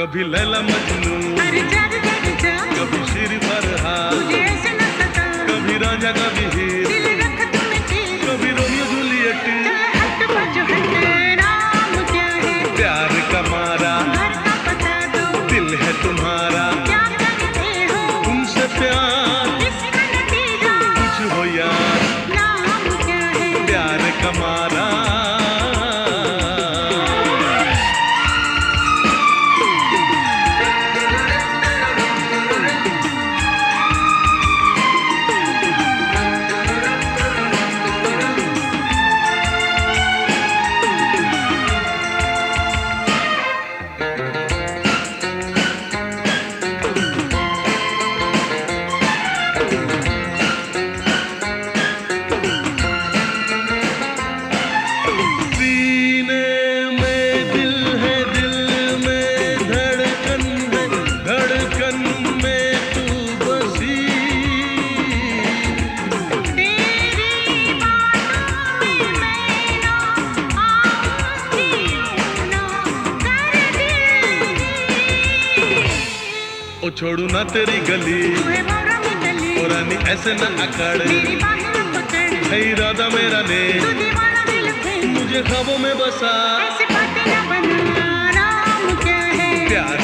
कभी लैला मजनू, अरे जाग जाग जा, कभी श्री फरहाद, तुझे ऐसे न सता, कभी राजा कभी हीर, दिल रख तू में तीर, कभी रोमियो जूलियट। चल हट बज हट, नाम क्या है प्यार का मारा, घर का पता दो, दिल है तुम्हारा, क्या करते हो तुमसे प्यार, इसका नतीजा कुछ हो यार, नाम क्या है प्यार का मारा। ओ छोड़ू ना तेरी गली, और रानी ऐसे न अकड़, है इरादा मेरा ने मुझे ख्वाबों में बसा, ऐसे बातें न बना, नाम क्या है प्यार